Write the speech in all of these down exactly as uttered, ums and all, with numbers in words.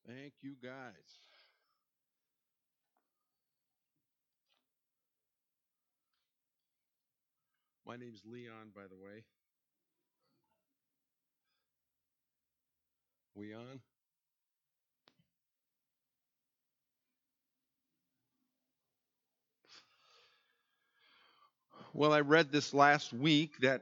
Thank you, guys. My name's Leon, by the way. We on? Well, I read this last week that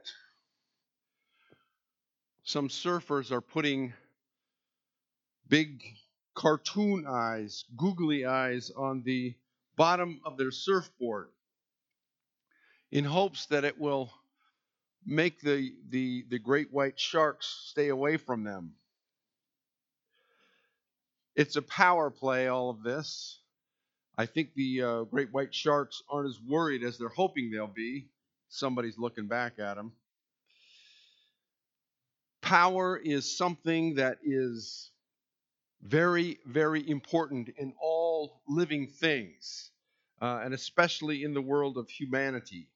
some surfers are putting big cartoon eyes, googly eyes on the bottom of their surfboard in hopes that it will make the the the great white sharks stay away from them. It's a power play, all of this. I think the uh, great white sharks aren't as worried as they're hoping they'll be. Somebody's looking back at them. Power is something that is very, very important in all living things, uh, and especially in the world of humanity.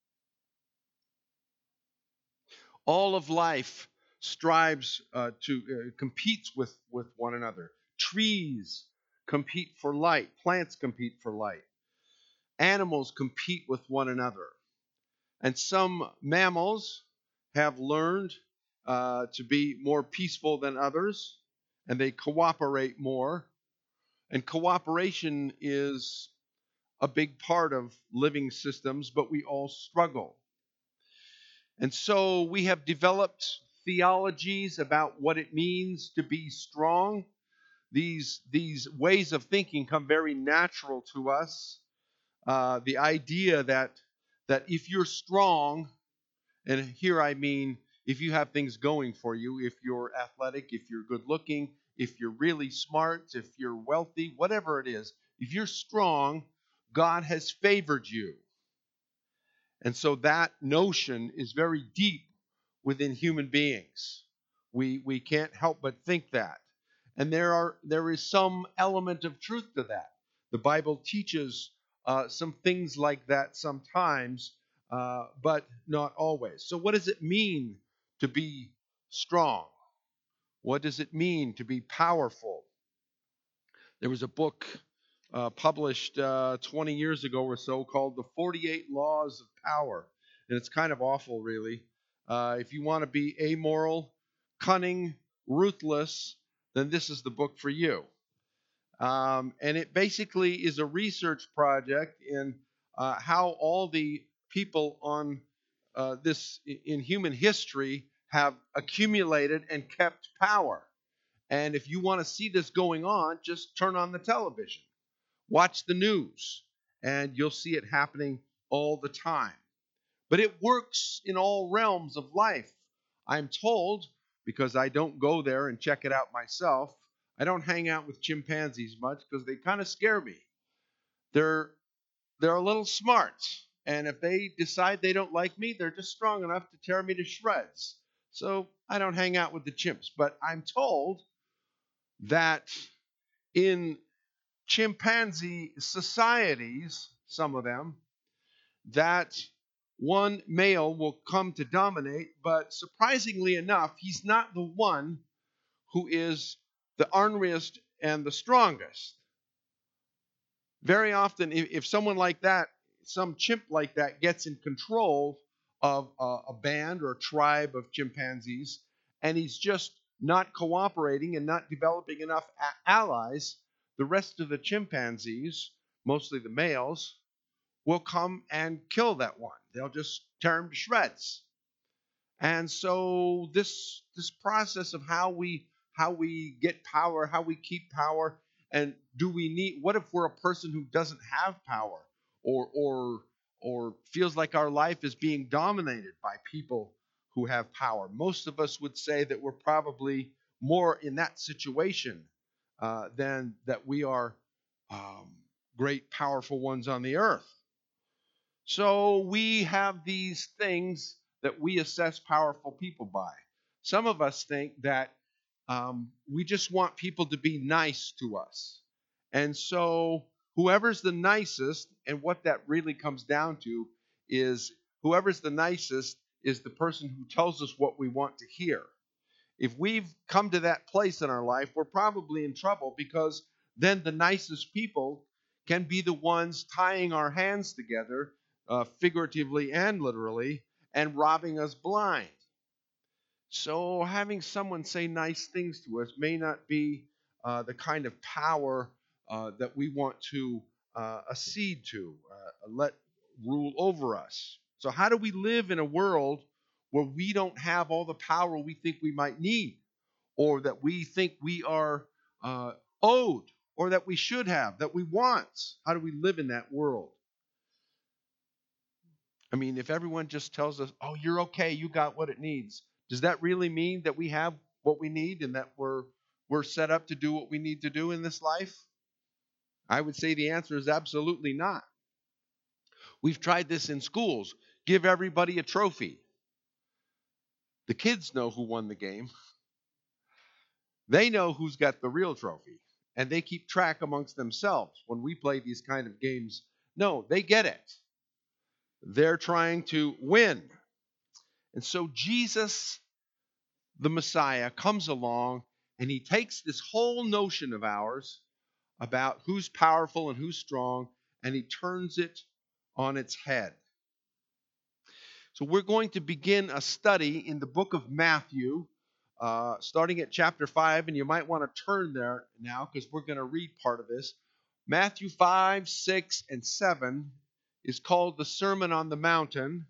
All of life strives uh, to uh, competes with with one another. Trees compete for light. Plants compete for light. Animals compete with one another. And some mammals have learned uh, to be more peaceful than others, and they cooperate more. And cooperation is a big part of living systems, but we all struggle. And so we have developed theologies about what it means to be strong. These, these ways of thinking come very natural to us. Uh, the idea that, that if you're strong, and here I mean if you have things going for you, if you're athletic, if you're good looking, if you're really smart, if you're wealthy, whatever it is, if you're strong, God has favored you. And so that notion is very deep within human beings. We we can't help but think that. And there are there is some element of truth to that. The Bible teaches uh, some things like that sometimes, uh, but not always. So what does it mean to be strong? What does it mean to be powerful? There was a book uh, published uh, twenty years ago or so called The forty-eight Laws of Power. And it's kind of awful, really. Uh, if you want to be amoral, cunning, ruthless, then this is the book for you. Um, and it basically is a research project in uh, how all the people on uh, this in human history have accumulated and kept power. And if you want to see this going on, just turn on the television, watch the news, and you'll see it happening all the time. But it works in all realms of life. I'm told, because I don't go there and check it out myself, I don't hang out with chimpanzees much because they kind of scare me. They're they're a little smart, and if they decide they don't like me, they're just strong enough to tear me to shreds. So I don't hang out with the chimps. But I'm told that in chimpanzee societies, some of them, that one male will come to dominate, but surprisingly enough, he's not the one who is the orneriest and the strongest. Very often, if, if someone like that, some chimp like that, gets in control of a, a band or a tribe of chimpanzees, and he's just not cooperating and not developing enough a- allies, the rest of the chimpanzees, mostly the males, will come and kill that one. They'll just tear him to shreds. And so this this process of how we how we get power, how we keep power, and do we need what if we're a person who doesn't have power or or or feels like our life is being dominated by people who have power? Most of us would say that we're probably more in that situation uh, than that we are um, great, powerful ones on the earth. So we have these things that we assess powerful people by. Some of us think that um, we just want people to be nice to us. And so whoever's the nicest, and what that really comes down to is whoever's the nicest is the person who tells us what we want to hear. If we've come to that place in our life, we're probably in trouble, because then the nicest people can be the ones tying our hands together, uh, figuratively and literally, and robbing us blind. So having someone say nice things to us may not be uh, the kind of power uh, that we want to uh, accede to, uh, let rule over us. So how do we live in a world where we don't have all the power we think we might need, or that we think we are uh, owed, or that we should have, that we want? How do we live in that world? I mean, if everyone just tells us, oh, you're okay, you got what it needs, does that really mean that we have what we need and that we're we're set up to do what we need to do in this life? I would say the answer is absolutely not. We've tried this in schools. Give everybody a trophy. The kids know who won the game. They know who's got the real trophy, and they keep track amongst themselves when we play these kind of games. No, they get it. They're trying to win. And so Jesus, the Messiah, comes along, and he takes this whole notion of ours about who's powerful and who's strong, and he turns it on its head. So we're going to begin a study in the book of Matthew, uh, starting at chapter five, and you might want to turn there now because we're going to read part of this. Matthew five, six, and seven is called the Sermon on the Mountain.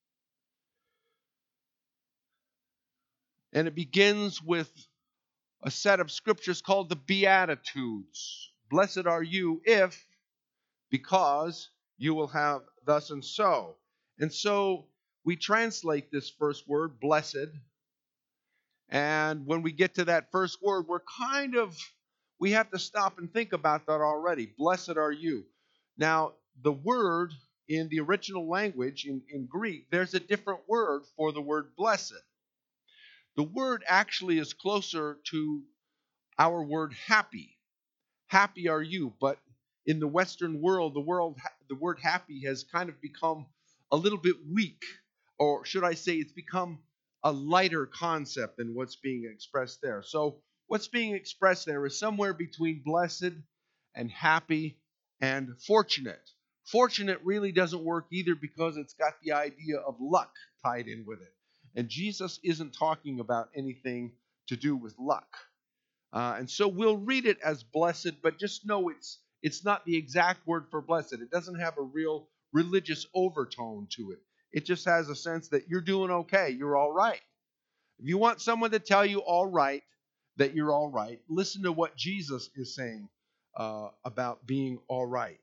And it begins with a set of scriptures called the Beatitudes. Blessed are you if, because you will have thus and so. And so we translate this first word, blessed. And when we get to that first word, we're kind of, we have to stop and think about that already. Blessed are you. Now, the word in the original language, in, in Greek, there's a different word for the word blessed. The word actually is closer to our word happy. Happy are you. But in the Western world, the world, the word happy has kind of become a little bit weak. Or should I say it's become a lighter concept than what's being expressed there. So what's being expressed there is somewhere between blessed and happy and fortunate. Fortunate really doesn't work either because it's got the idea of luck tied in with it. And Jesus isn't talking about anything to do with luck. Uh, and so we'll read it as blessed, but just know it's it's not the exact word for blessed. It doesn't have a real religious overtone to it. It just has a sense that you're doing okay, you're all right. If you want someone to tell you all right, that you're all right, listen to what Jesus is saying uh, about being all right.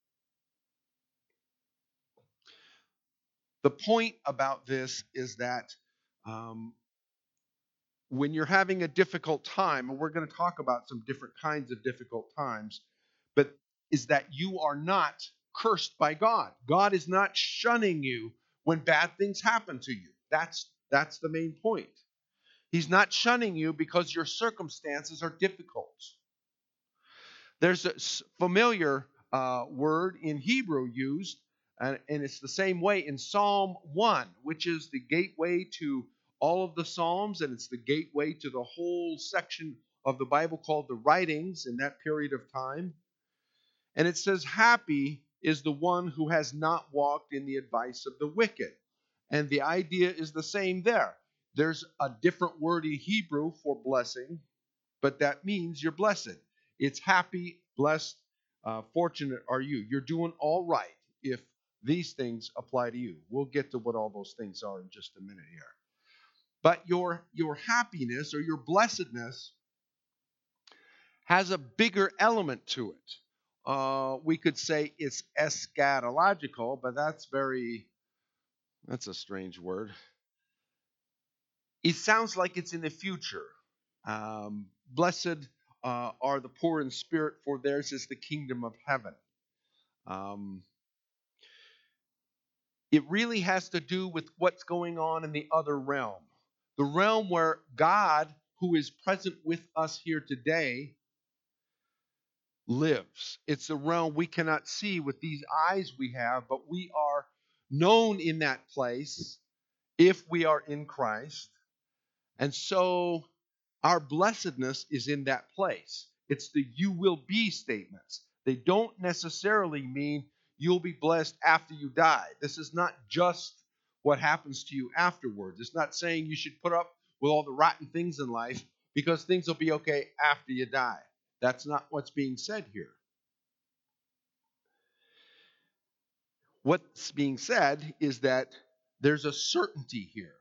The point about this is that um, when you're having a difficult time, and we're going to talk about some different kinds of difficult times, but is that you are not cursed by God. God is not shunning you when bad things happen to you. That's, that's the main point. He's not shunning you because your circumstances are difficult. There's a familiar uh, word in Hebrew used, and, and it's the same way in Psalm one, which is the gateway to all of the Psalms, and it's the gateway to the whole section of the Bible called the writings in that period of time. And it says, happy is the one who has not walked in the advice of the wicked. And the idea is the same there. There's a different word in Hebrew for blessing, but that means you're blessed. It's happy, blessed, uh, fortunate are you. You're doing all right if these things apply to you. We'll get to what all those things are in just a minute here. But your, your happiness or your blessedness has a bigger element to it. Uh, we could say it's eschatological, but that's very, that's a strange word. It sounds like it's in the future. Um, blessed uh, are the poor in spirit, for theirs is the kingdom of heaven. Um, it really has to do with what's going on in the other realm. The realm where God, who is present with us here today, lives. It's the realm we cannot see with these eyes we have, but we are known in that place if we are in Christ. And so Our blessedness is in that place. It's the you will be statements. They don't necessarily mean you'll be blessed after you die. This is not just what happens to you afterwards. It's not saying you should put up with all the rotten things in life because things will be okay after you die. That's not what's being said here. What's being said is that there's a certainty here.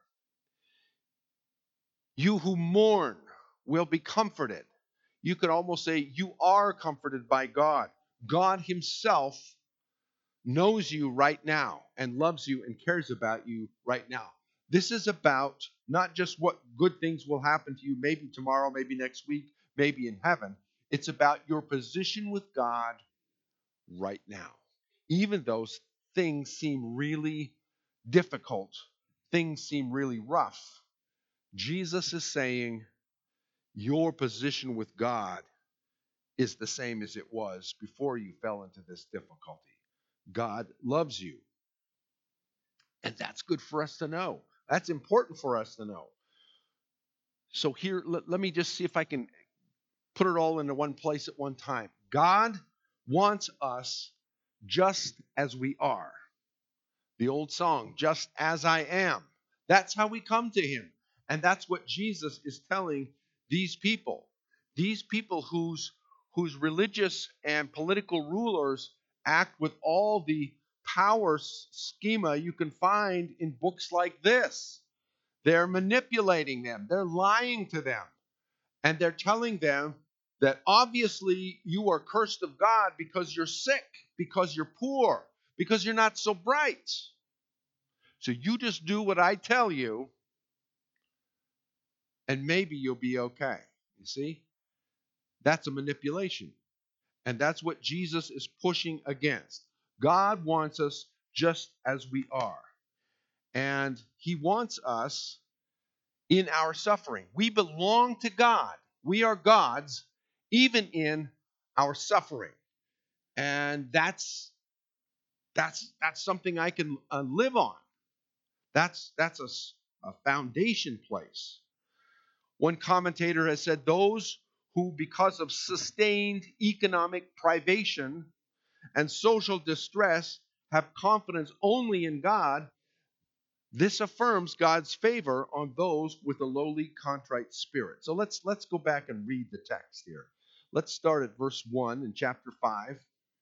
You who mourn will be comforted. You could almost say you are comforted by God. God himself knows you right now and loves you and cares about you right now. This is about not just what good things will happen to you maybe tomorrow, maybe next week, maybe in heaven. It's about your position with God right now. Even those things seem really difficult, things seem really rough. Jesus is saying your position with God is the same as it was before you fell into this difficulty. God loves you. And that's good for us to know. That's important for us to know. So here, let, let me just see if I can put it all into one place at one time. God wants us just as we are. The old song, just as I am. That's how we come to him. And that's what Jesus is telling these people. These people whose, whose religious and political rulers act with all the power schema you can find in books like this. They're manipulating them. They're lying to them. And they're telling them that obviously you are cursed of God because you're sick, because you're poor, because you're not so bright. So you just do what I tell you, and maybe you'll be okay. You see? That's a manipulation. And that's what Jesus is pushing against. God wants us just as we are. And he wants us in our suffering. We belong to God. We are God's, even in our suffering. And that's that's that's something I can uh, live on. That's that's a, a foundation place. One commentator has said those who, because of sustained economic privation and social distress, have confidence only in God, this affirms God's favor on those with a lowly, contrite spirit. So let's let's go back and read the text here. Let's start at verse one in chapter five.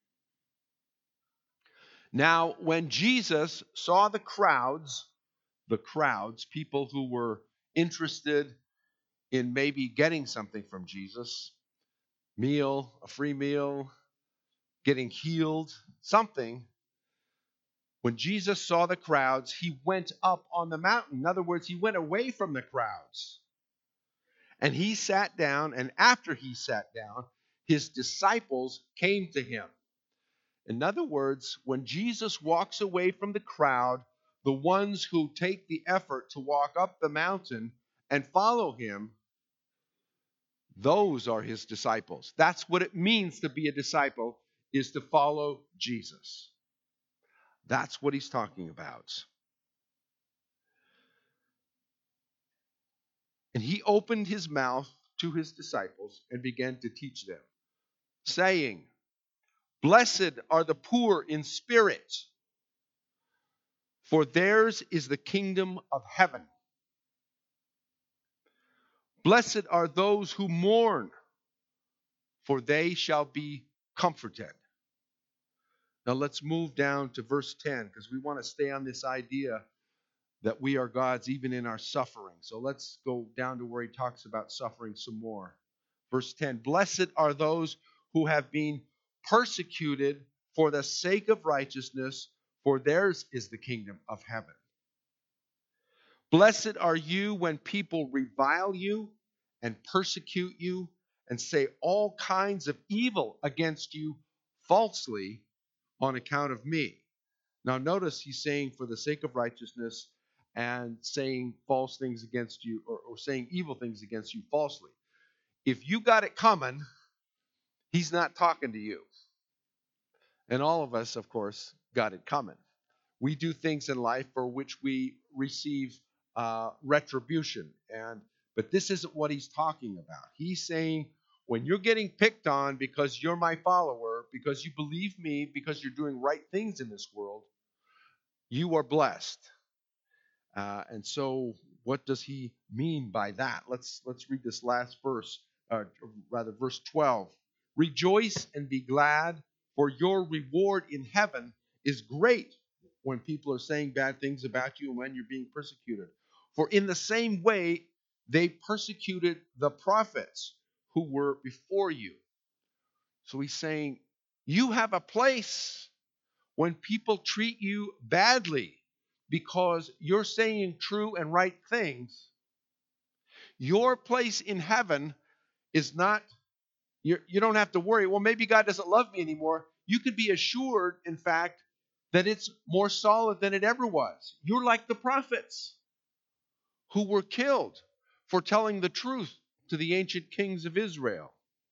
Now, when Jesus saw the crowds, the crowds, people who were interested in maybe getting something from Jesus, meal, a free meal, getting healed, something. When Jesus saw the crowds, he went up on the mountain. In other words, he went away from the crowds. And he sat down, and after he sat down, his disciples came to him. In other words, when Jesus walks away from the crowd, the ones who take the effort to walk up the mountain and follow him, those are his disciples. That's what it means to be a disciple, is to follow Jesus. That's what he's talking about. And he opened his mouth to his disciples and began to teach them, saying, "Blessed are the poor in spirit, for theirs is the kingdom of heaven. Blessed are those who mourn, for they shall be comforted." Now let's move down to verse ten, because we want to stay on this idea that we are God's even in our suffering. So let's go down to where he talks about suffering some more. Verse ten, "Blessed are those who have been persecuted for the sake of righteousness, for theirs is the kingdom of heaven. Blessed are you when people revile you and persecute you and say all kinds of evil against you falsely on account of me." Now notice he's saying for the sake of righteousness and saying false things against you, or, or saying evil things against you falsely. If you got it coming, he's not talking to you. And all of us, of course, got it coming. We do things in life for which we receive uh, retribution. And But this isn't what he's talking about. He's saying, when you're getting picked on because you're my follower, because you believe me, because you're doing right things in this world, you are blessed. Uh, and so what does he mean by that? Let's let's read this last verse, uh, rather verse twelve. Rejoice and be glad, for your reward in heaven is great when people are saying bad things about you and when you're being persecuted. For in the same way they persecuted the prophets who were before you. So he's saying, you have a place when people treat you badly because you're saying true and right things. Your place in heaven is not, you're, you don't have to worry, well, maybe God doesn't love me anymore. You could be assured, in fact, that it's more solid than it ever was. You're like the prophets who were killed for telling the truth to the ancient kings of Israel.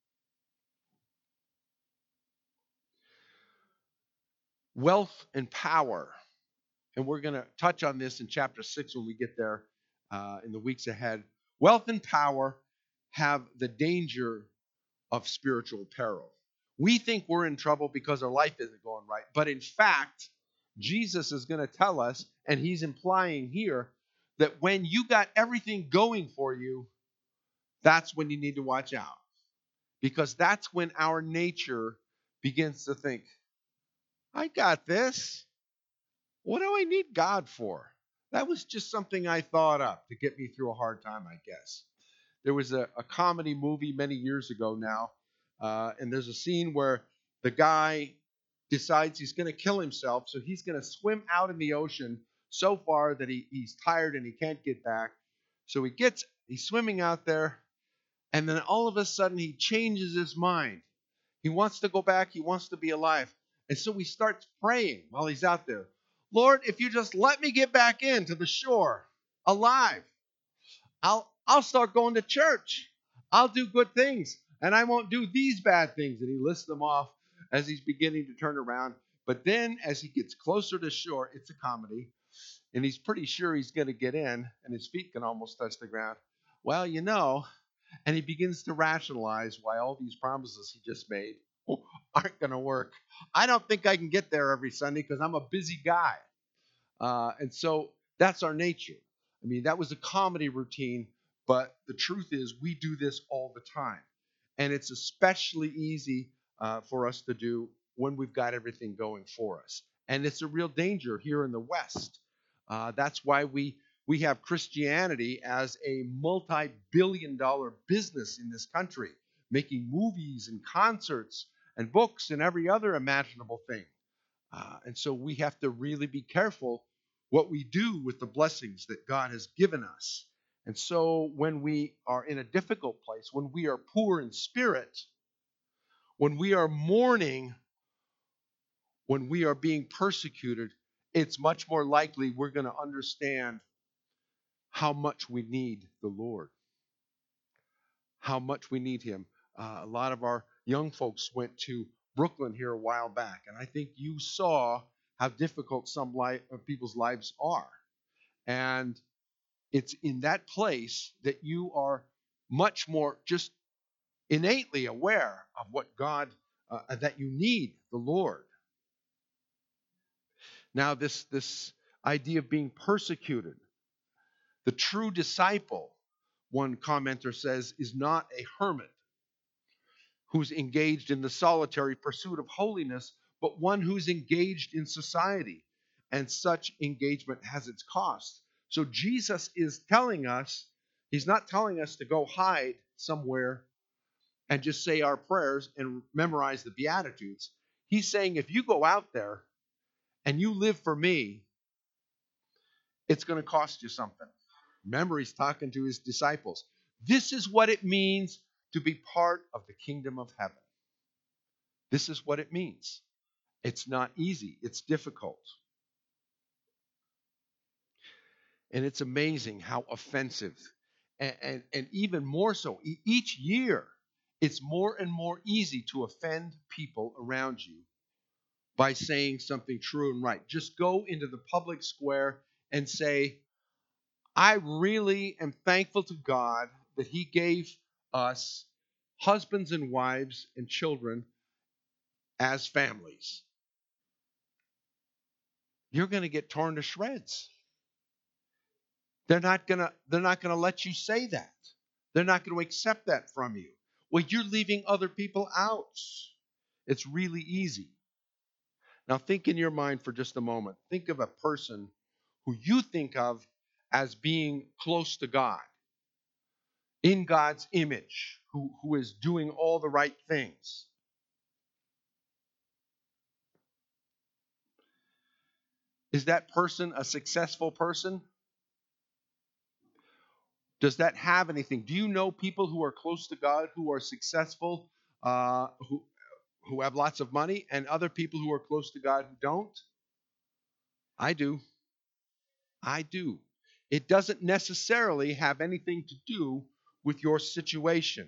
Wealth and power. And we're going to touch on this in chapter six when we get there uh, in the weeks ahead. Wealth and power have the danger of spiritual peril. We think we're in trouble because our life isn't going right. But in fact, Jesus is going to tell us, and he's implying here, that when you got everything going for you, that's when you need to watch out. Because that's when our nature begins to think, I got this. What do I need God for? That was just something I thought up to get me through a hard time, I guess. There was a, a comedy movie many years ago now, uh, and there's a scene where the guy decides he's going to kill himself, so he's going to swim out in the ocean so far that he, he's tired and he can't get back. So he gets, he's swimming out there, and then all of a sudden he changes his mind. He wants to go back, he wants to be alive. And so he starts praying while he's out there. Lord, if you just let me get back into the shore alive, I'll I'll start going to church. I'll do good things, and I won't do these bad things. And he lists them off as he's beginning to turn around. But then as he gets closer to shore, it's a comedy, and he's pretty sure he's going to get in, and his feet can almost touch the ground. Well, you know, and he begins to rationalize why all these promises he just made aren't going to work. I don't think I can get there every Sunday because I'm a busy guy. Uh, and so that's our nature. I mean, that was a comedy routine, but the truth is we do this all the time. And it's especially easy uh, for us to do when we've got everything going for us. And it's a real danger here in the West. Uh, that's why we, we have Christianity as a multi-billion dollar business in this country, making movies and concerts and books and every other imaginable thing. Uh, and so we have to really be careful what we do with the blessings that God has given us. And so when we are in a difficult place, when we are poor in spirit, when we are mourning, when we are being persecuted, it's much more likely we're going to understand how much we need the Lord, how much we need him. Uh, a lot of our young folks went to Brooklyn here a while back, and I think you saw how difficult some life, people's lives are. And it's in that place that you are much more just innately aware of what God, uh, that you need the Lord. Now, this, this idea of being persecuted, the true disciple, one commenter says, is not a hermit who's engaged in the solitary pursuit of holiness, but one who's engaged in society. And such engagement has its cost. So Jesus is telling us, he's not telling us to go hide somewhere and just say our prayers and memorize the Beatitudes. He's saying if you go out there and you live for me, it's going to cost you something. Remember, he's talking to his disciples. This is what it means to be part of the kingdom of heaven. This is what it means. It's not easy. It's difficult. And it's amazing how offensive, and, and, and even more so, each year, it's more and more easy to offend people around you by saying something true and right. Just go into the public square and say, I really am thankful to God that he gave us husbands and wives and children as families, you're going to get torn to shreds. They're not going to they're not going to let you say that. They're not going to accept that from you. Well, you're leaving other people out. It's really easy. Now think in your mind for just a moment. Think of a person who you think of as being close to God, in God's image, who, who is doing all the right things. Is that person a successful person? Does that have anything? Do you know people who are close to God, who are successful, uh, who, who have lots of money, and other people who are close to God who don't? I do. I do. It doesn't necessarily have anything to do with your situation.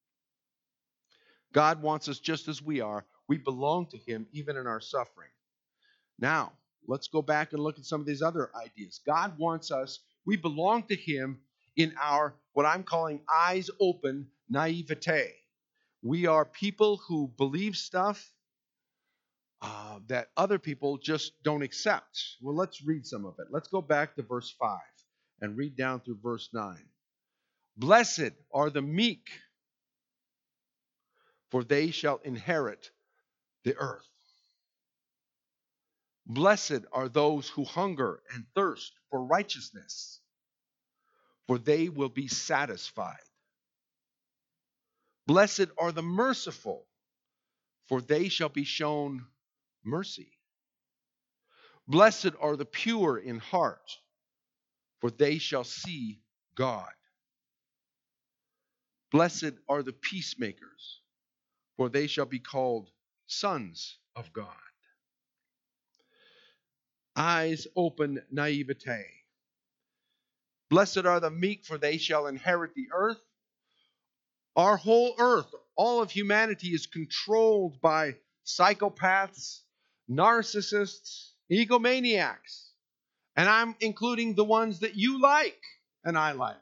God wants us just as we are. We belong to him even in our suffering. Now, let's go back and look at some of these other ideas. God wants us, we belong to him in our, what I'm calling eyes open naivete. We are people who believe stuff uh, that other people just don't accept. Well, let's read some of it. Let's go back to verse five and read down through verse nine. Blessed are the meek, for they shall inherit the earth. Blessed are those who hunger and thirst for righteousness, for they will be satisfied. Blessed are the merciful, for they shall be shown mercy. Blessed are the pure in heart, for they shall see God. Blessed are the peacemakers, for they shall be called sons of God. Eyes open naivete. Blessed are the meek, for they shall inherit the earth. Our whole earth, all of humanity, is controlled by psychopaths, narcissists, egomaniacs. And I'm including the ones that you like and I like.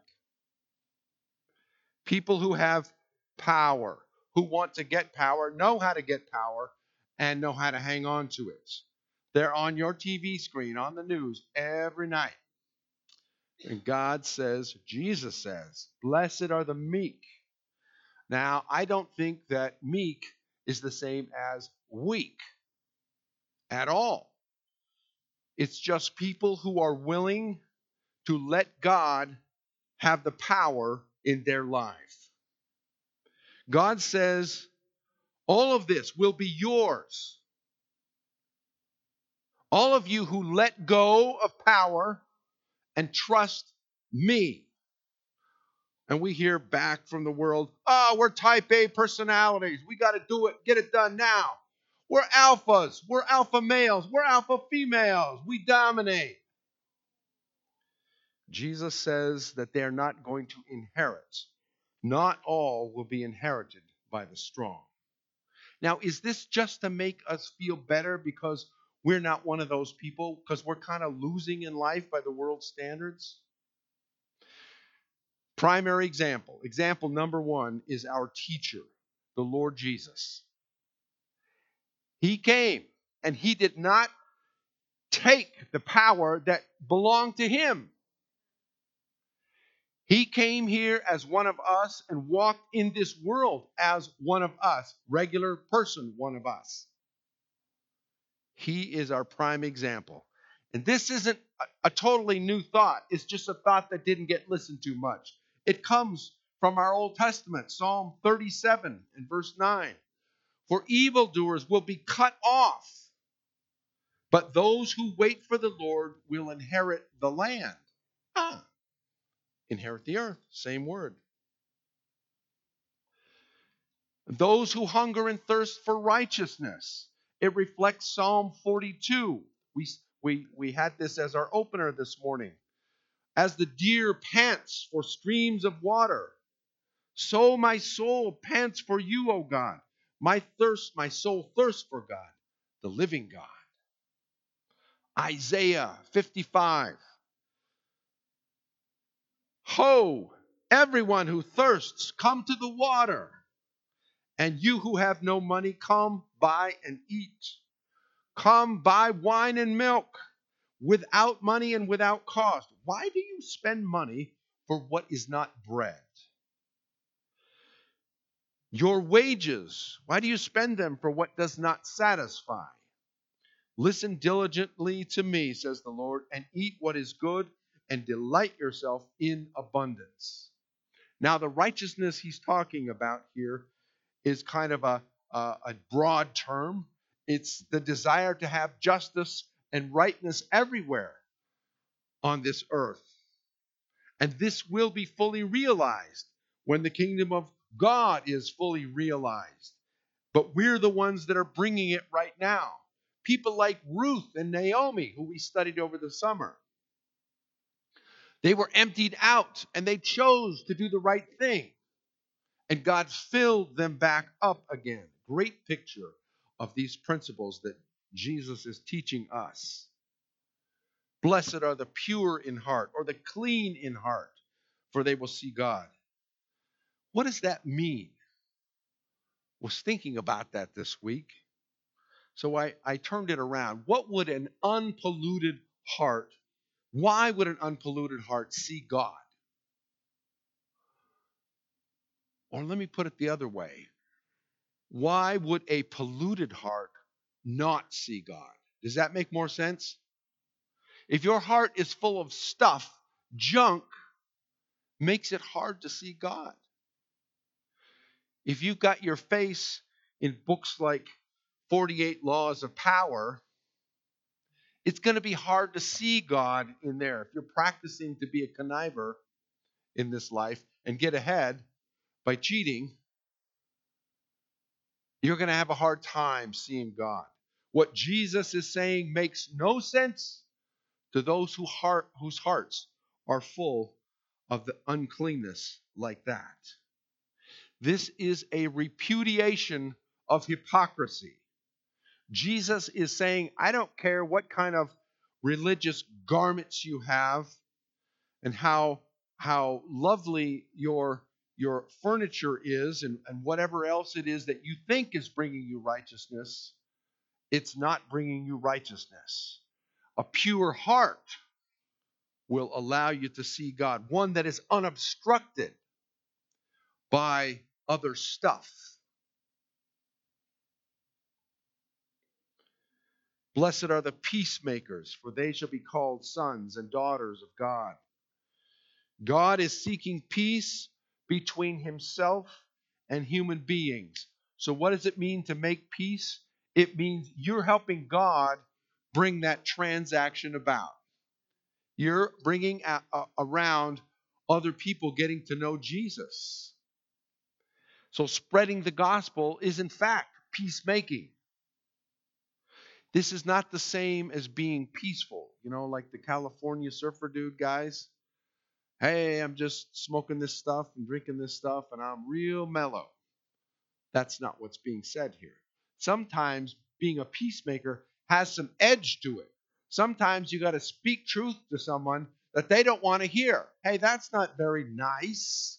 People who have power, who want to get power, know how to get power, and know how to hang on to it. They're on your T V screen, on the news, every night. And God says, Jesus says, blessed are the meek. Now, I don't think that meek is the same as weak at all. It's just people who are willing to let God have the power in their life. God says, all of this will be yours. All of you who let go of power and trust me. And we hear back from the world, oh, we're type A personalities. We got to do it, get it done now. We're alphas. We're alpha males. We're alpha females. We dominate. Jesus says that they're not going to inherit. Not all will be inherited by the strong. Now, is this just to make us feel better because we're not one of those people, because we're kind of losing in life by the world's standards? Primary example. Example number one is our teacher, the Lord Jesus. He came and he did not take the power that belonged to him. He came here as one of us and walked in this world as one of us, regular person, one of us. He is our prime example. And this isn't a, a totally new thought. It's just a thought that didn't get listened to much. It comes from our Old Testament, Psalm thirty-seven and verse nine. For evildoers will be cut off, but those who wait for the Lord will inherit the land. Ah, inherit the earth, same word. Those who hunger and thirst for righteousness. It reflects Psalm forty-two. We, we, we had this as our opener this morning. As the deer pants for streams of water, so my soul pants for you, O God. My thirst, my soul thirsts for God, the living God. Isaiah fifty-five. Ho, Everyone who thirsts, come to the water. And you who have no money, come buy and eat. Come buy wine and milk without money and without cost. Why do you spend money for what is not bread? Your wages, why do you spend them for what does not satisfy? Listen diligently to me, says the Lord, and eat what is good, and delight yourself in abundance. Now, the righteousness he's talking about here is kind of a, a, a broad term. It's the desire to have justice and rightness everywhere on this earth. And this will be fully realized when the kingdom of God is fully realized. But we're the ones that are bringing it right now. People like Ruth and Naomi, who we studied over the summer. They were emptied out, and they chose to do the right thing. And God filled them back up again. Great picture of these principles that Jesus is teaching us. Blessed are the pure in heart, or the clean in heart, for they will see God. What does that mean? I was thinking about that this week. So I, I turned it around. What would an unpolluted heart, why would an unpolluted heart see God? Or let me put it the other way. Why would a polluted heart not see God? Does that make more sense? If your heart is full of stuff, junk makes it hard to see God. If you've got your face in books like forty-eight Laws of Power, it's going to be hard to see God in there. If you're practicing to be a conniver in this life and get ahead by cheating, you're going to have a hard time seeing God. What Jesus is saying makes no sense to those who heart, whose hearts are full of the uncleanness like that. This is a repudiation of hypocrisy. Jesus is saying, I don't care what kind of religious garments you have and how, how lovely your, your furniture is and, and whatever else it is that you think is bringing you righteousness, it's not bringing you righteousness. A pure heart will allow you to see God, one that is unobstructed by other stuff. Blessed are the peacemakers, for they shall be called sons and daughters of God. God is seeking peace between himself and human beings. So what does it mean to make peace? It means you're helping God bring that transaction about. You're bringing a, a, around other people getting to know Jesus. So spreading the gospel is in fact peacemaking. This is not the same as being peaceful. You know, like the California surfer dude guys. Hey, I'm just smoking this stuff and drinking this stuff and I'm real mellow. That's not what's being said here. Sometimes being a peacemaker has some edge to it. Sometimes you got to speak truth to someone that they don't want to hear. Hey, that's not very nice.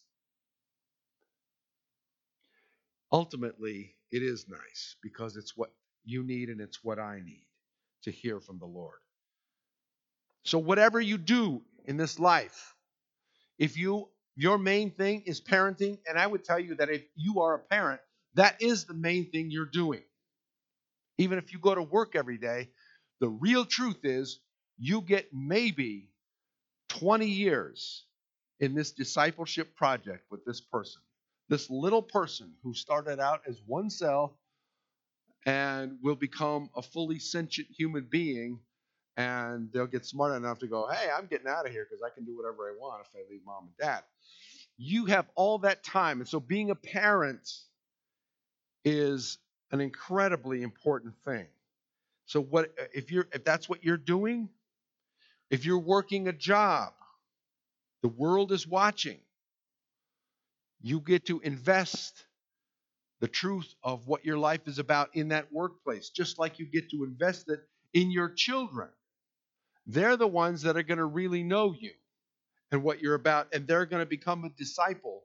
Ultimately, it is nice because it's what you need and it's what I need to hear from the Lord. So whatever you do in this life, if you your main thing is parenting, and I would tell you that if you are a parent, that is the main thing you're doing. Even if you go to work every day, the real truth is you get maybe twenty years in this discipleship project with this person. This little person who started out as one cell and will become a fully sentient human being, and they'll get smart enough to go, hey, I'm getting out of here because I can do whatever I want if I leave mom and dad. You have all that time. And so being a parent is an incredibly important thing. So what if you're if that's what you're doing, if you're working a job, the world is watching. You get to invest the truth of what your life is about in that workplace, just like you get to invest it in your children. They're the ones that are going to really know you and what you're about, and they're going to become a disciple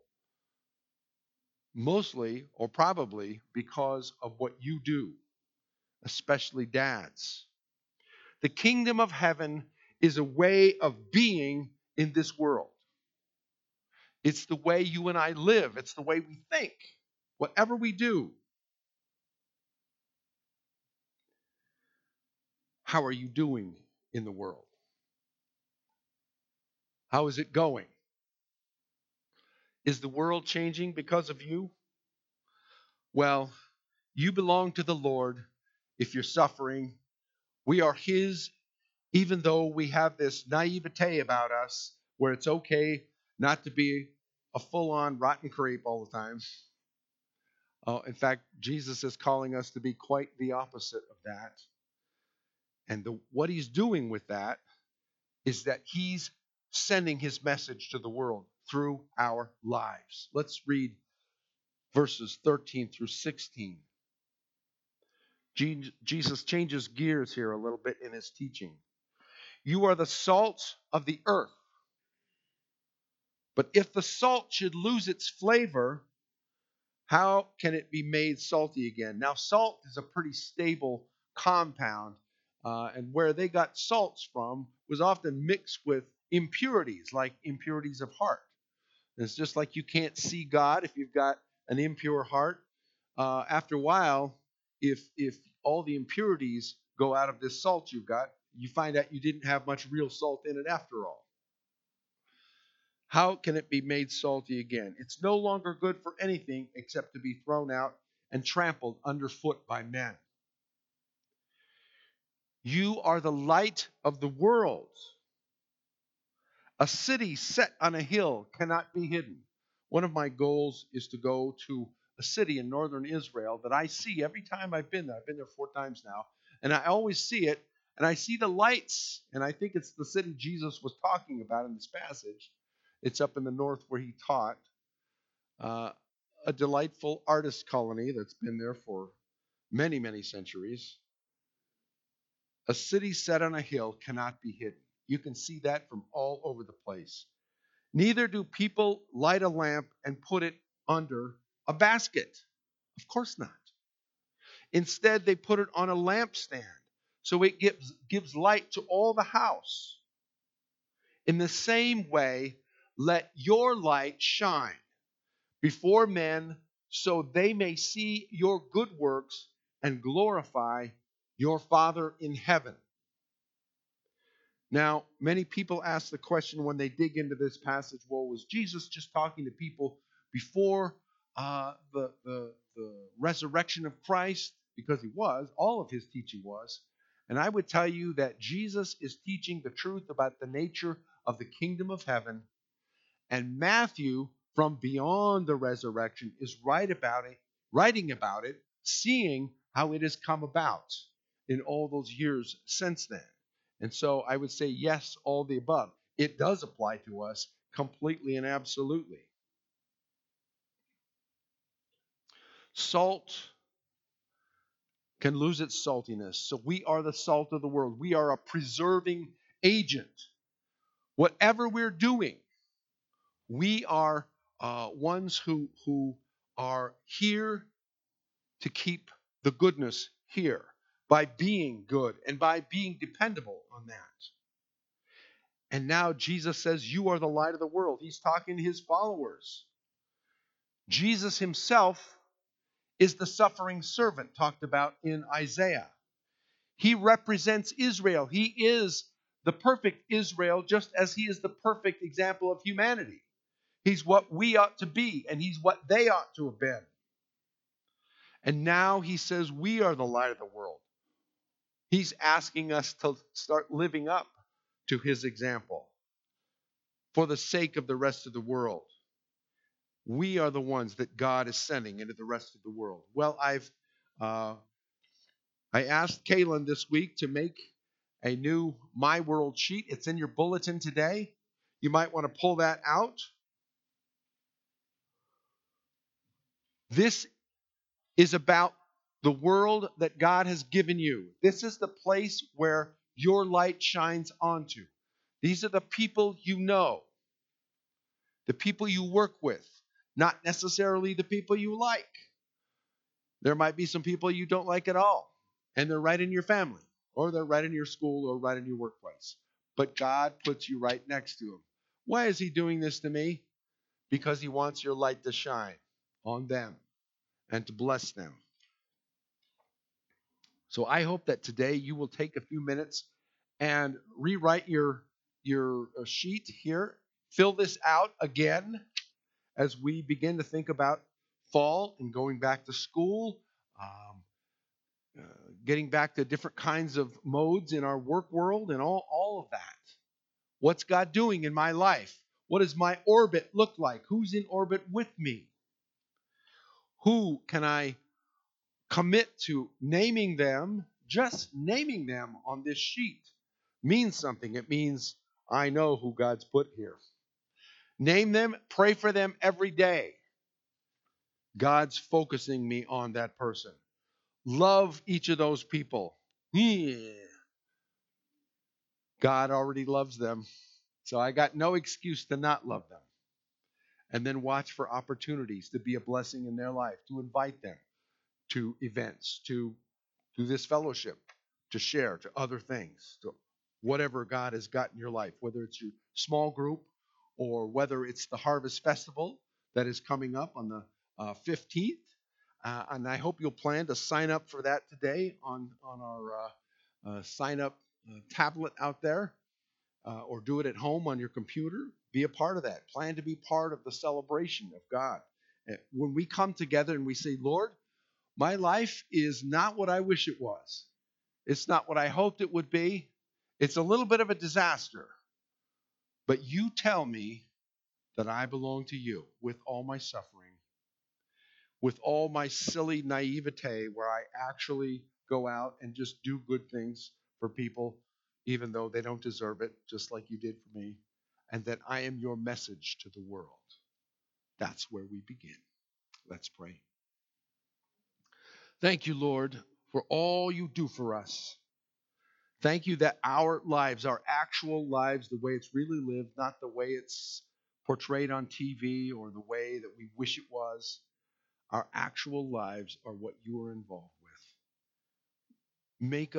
mostly or probably because of what you do, especially dads. The kingdom of heaven is a way of being in this world. It's the way you and I live. It's the way we think. Whatever we do. How are you doing in the world? How is it going? Is the world changing because of you? Well, you belong to the Lord if you're suffering. We are His, even though we have this naivete about us where it's okay not to be a full-on rotten crepe all the time. Uh, in fact, Jesus is calling us to be quite the opposite of that. And the, what He's doing with that is that He's sending His message to the world through our lives. Let's read verses thirteen through sixteen. Jesus changes gears here a little bit in His teaching. You are the salt of the earth. But if the salt should lose its flavor, how can it be made salty again? Now, salt is a pretty stable compound, uh, and where they got salts from was often mixed with impurities, like impurities of heart. And it's just like you can't see God if you've got an impure heart. Uh, after a while, if if all the impurities go out of this salt you've got, you find out you didn't have much real salt in it after all. How can it be made salty again? It's no longer good for anything except to be thrown out and trampled underfoot by men. You are the light of the world. A city set on a hill cannot be hidden. One of my goals is to go to a city in northern Israel that I see every time I've been there. I've been there four times now, and I always see it, and I see the lights, and I think it's the city Jesus was talking about in this passage. It's up in the north where He taught. Uh, a delightful artist colony that's been there for many, many centuries. A city set on a hill cannot be hidden. You can see that from all over the place. Neither do people light a lamp and put it under a basket. Of course not. Instead, they put it on a lampstand, so it gives, gives light to all the house. In the same way, let your light shine before men, so they may see your good works and glorify your Father in heaven. Now, many people ask the question when they dig into this passage, well, was Jesus just talking to people before uh, the, the, the resurrection of Christ? Because He was. All of His teaching was. And I would tell you that Jesus is teaching the truth about the nature of the kingdom of heaven. And Matthew, from beyond the resurrection, is right about it, writing about it, seeing how it has come about in all those years since then. And so I would say yes, all the above. It does apply to us completely and absolutely. Salt can lose its saltiness. So we are the salt of the world. We are a preserving agent. Whatever we're doing, we are uh, ones who, who are here to keep the goodness here by being good and by being dependable on that. And now Jesus says, you are the light of the world. He's talking to His followers. Jesus Himself is the suffering servant talked about in Isaiah. He represents Israel. He is the perfect Israel, just as He is the perfect example of humanity. He's what we ought to be, and He's what they ought to have been. And now He says we are the light of the world. He's asking us to start living up to His example for the sake of the rest of the world. We are the ones that God is sending into the rest of the world. Well, I've uh, I asked Kaylin this week to make a new My World sheet. It's in your bulletin today. You might want to pull that out. This is about the world that God has given you. This is the place where your light shines onto. These are the people you know. the people you work with, not necessarily the people you like. There might be some people you don't like at all, and they're right in your family, or they're right in your school, or right in your workplace. But God puts you right next to them. Why is he doing this to me? Because he wants your light to shine on them and to bless them. So I hope that today you will take a few minutes and rewrite your, your sheet here. Fill this out again as we begin to think about fall and going back to school, um, uh, getting back to different kinds of modes in our work world and all, all of that. What's God doing in my life? What does my orbit look like? Who's in orbit with me? Who can I commit to naming them? Just naming them on this sheet means something. It means I know who God's put here. Name them, pray for them every day. God's focusing me on that person. Love each of those people. Yeah. God already loves them. So I got no excuse to not love them. And then watch for opportunities to be a blessing in their life, to invite them to events, to, to this fellowship, to share, to other things, to whatever God has got in your life, whether it's your small group or whether it's the Harvest Festival that is coming up on the uh, fifteenth. Uh, and I hope you'll plan to sign up for that today on, on our uh, uh, sign-up uh, tablet out there, uh, or do it at home on your computer. Be a part of that. Plan to be part of the celebration of God. Uh, When we come together and we say, Lord, my life is not what I wish it was. It's not what I hoped it would be. It's a little bit of a disaster. But you tell me that I belong to you with all my suffering, with all my silly naivete where I actually go out and just do good things for people, even though they don't deserve it, just like you did for me, and that I am your message to the world. That's where we begin. Let's pray. Thank you, Lord, for all you do for us. Thank you that our lives, our actual lives, the way it's really lived, not the way it's portrayed on T V or the way that we wish it was, our actual lives are what you are involved with. Make